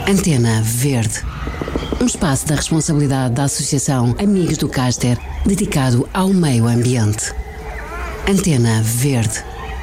Antena Verde. Um espaço da responsabilidade da Associação Amigos do Caster, dedicado ao meio ambiente. Antena Verde.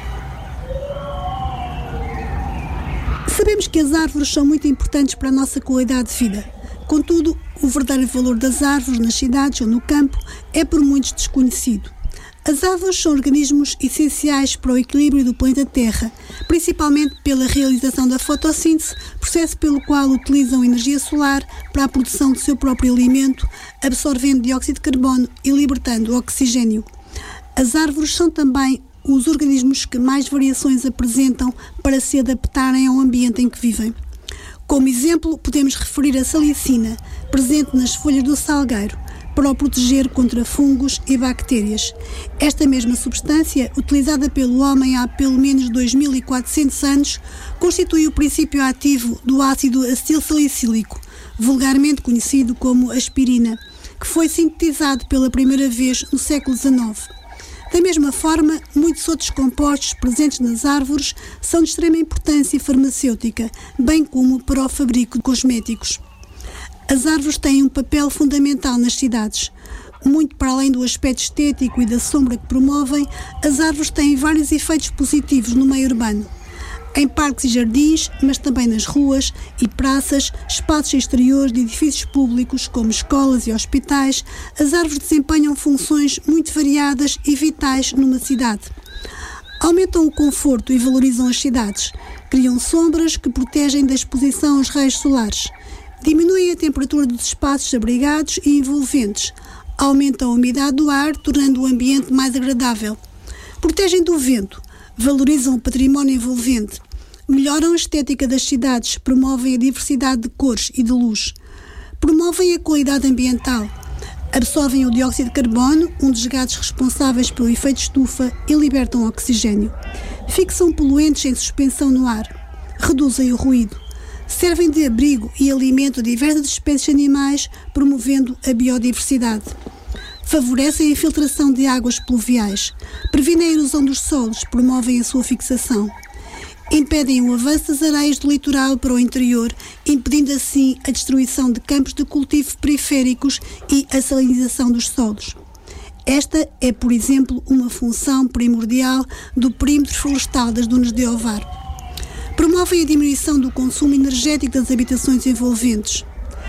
Sabemos que as árvores são muito importantes para a nossa qualidade de vida. Contudo, o verdadeiro valor das árvores nas cidades ou no campo é por muitos desconhecido. As árvores são organismos essenciais para o equilíbrio do planeta Terra, principalmente pela realização da fotossíntese, processo pelo qual utilizam energia solar para a produção do seu próprio alimento, absorvendo dióxido de carbono e libertando oxigênio. As árvores são também os organismos que mais variações apresentam para se adaptarem ao ambiente em que vivem. Como exemplo, podemos referir a salicina, presente nas folhas do salgueiro, para o proteger contra fungos e bactérias. Esta mesma substância, utilizada pelo homem há pelo menos 2400 anos, constitui o princípio ativo do ácido acetilsalicílico, vulgarmente conhecido como aspirina, que foi sintetizado pela primeira vez no século XIX. Da mesma forma, muitos outros compostos presentes nas árvores são de extrema importância farmacêutica, bem como para o fabrico de cosméticos. As árvores têm um papel fundamental nas cidades. Muito para além do aspecto estético e da sombra que promovem, as árvores têm vários efeitos positivos no meio urbano. Em parques e jardins, mas também nas ruas e praças, espaços exteriores de edifícios públicos, como escolas e hospitais, as árvores desempenham funções muito variadas e vitais numa cidade. Aumentam o conforto e valorizam as cidades, criam sombras que protegem da exposição aos raios solares, diminuem a temperatura dos espaços abrigados e envolventes, aumentam a umidade do ar, tornando o ambiente mais agradável, protegem do vento, valorizam o património envolvente, melhoram a estética das cidades, promovem a diversidade de cores e de luz, promovem a qualidade ambiental, absorvem o dióxido de carbono, um dos gases responsáveis pelo efeito estufa, e libertam oxigênio, fixam poluentes em suspensão no ar, reduzem o ruído, servem de abrigo e alimento a diversas espécies de animais, promovendo a biodiversidade. Favorecem a infiltração de águas pluviais, previnem a erosão dos solos, promovem a sua fixação. Impedem o avanço das areias do litoral para o interior, impedindo assim a destruição de campos de cultivo periféricos e a salinização dos solos. Esta é, por exemplo, uma função primordial do perímetro florestal das dunas de Ovar. Promovem a diminuição do consumo energético das habitações envolventes.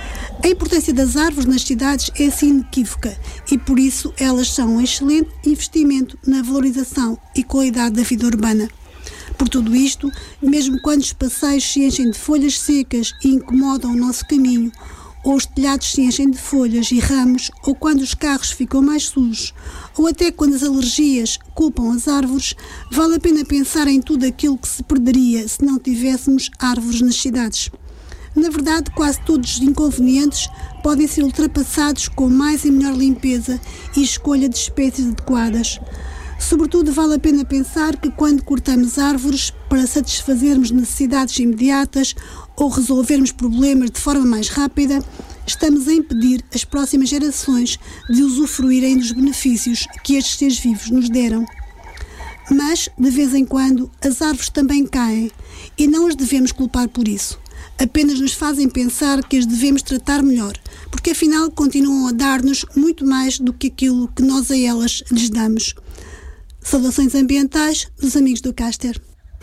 A importância das árvores nas cidades é assim inequívoca e, por isso, elas são um excelente investimento na valorização e qualidade da vida urbana. Por tudo isto, mesmo quando os passeios se enchem de folhas secas e incomodam o nosso caminho, ou os telhados se enchem de folhas e ramos, ou quando os carros ficam mais sujos, ou até quando as alergias culpam as árvores, vale a pena pensar em tudo aquilo que se perderia se não tivéssemos árvores nas cidades. Na verdade, quase todos os inconvenientes podem ser ultrapassados com mais e melhor limpeza e escolha de espécies adequadas. Sobretudo, vale a pena pensar que quando cortamos árvores para satisfazermos necessidades imediatas ou resolvermos problemas de forma mais rápida, estamos a impedir as próximas gerações de usufruírem dos benefícios que estes seres vivos nos deram. Mas, de vez em quando, as árvores também caem e não as devemos culpar por isso. Apenas nos fazem pensar que as devemos tratar melhor, porque afinal continuam a dar-nos muito mais do que aquilo que nós a elas lhes damos. Saudações ambientais dos Amigos do Caster.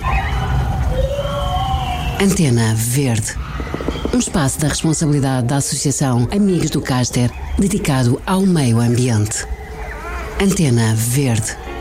Antena Verde. Um espaço da responsabilidade da Associação Amigos do Caster, dedicado ao meio ambiente. Antena Verde.